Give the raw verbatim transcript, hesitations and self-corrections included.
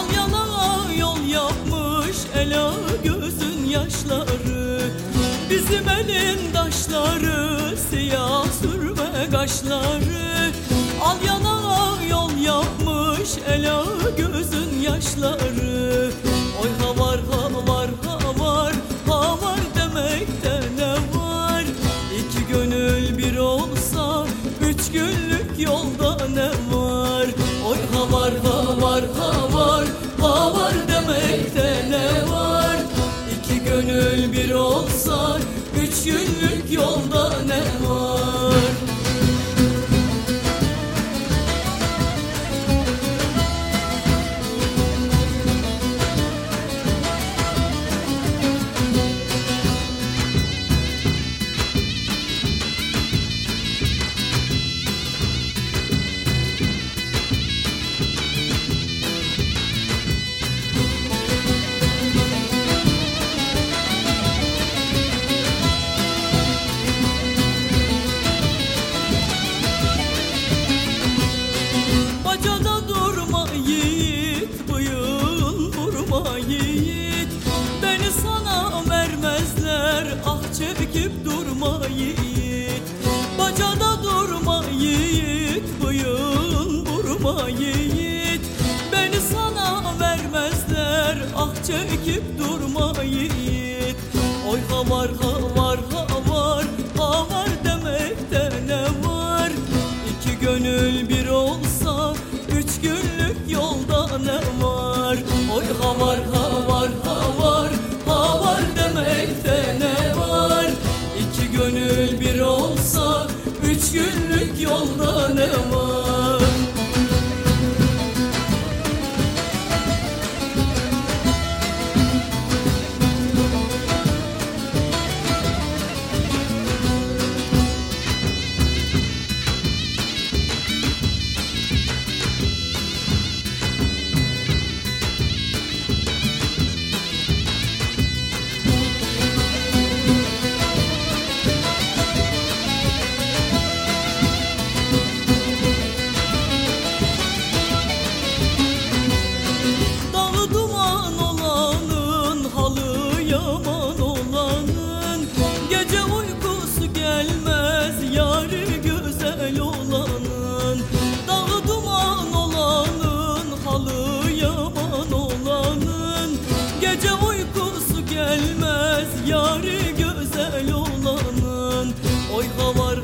Al yana yol yapmış ela gözün yaşları. Bizim elin taşları siyah sürme kaşları. Al yana yol yapmış ela gözün yaşları. Oy ha var ha var ha var ha var demekte ne var? İki gönül bir olsa üç günlük yolda ne var? Oy ha var ha var ha var ha var demekte ne var? İki gönül bir olsa üç günlük yolda ne var? Bacada durma yiğit, bıyığın vurma yiğit. Beni sana vermezler, ah çekip durma yiğit. Bacada durma yiğit, bıyığın vurma yiğit. Beni sana vermezler, ah çekip durma yiğit. Oy ha var ha var ha var ha var demekte ne var? İki gönül bir olsa üç günlük yolda ne var? Oy ha var ha var ha var ha var demekte ne var? İki gönül bir olsa üç günlük yolda ne var? Gece uykusu gelmez yâri güzel olanın. Oy ha var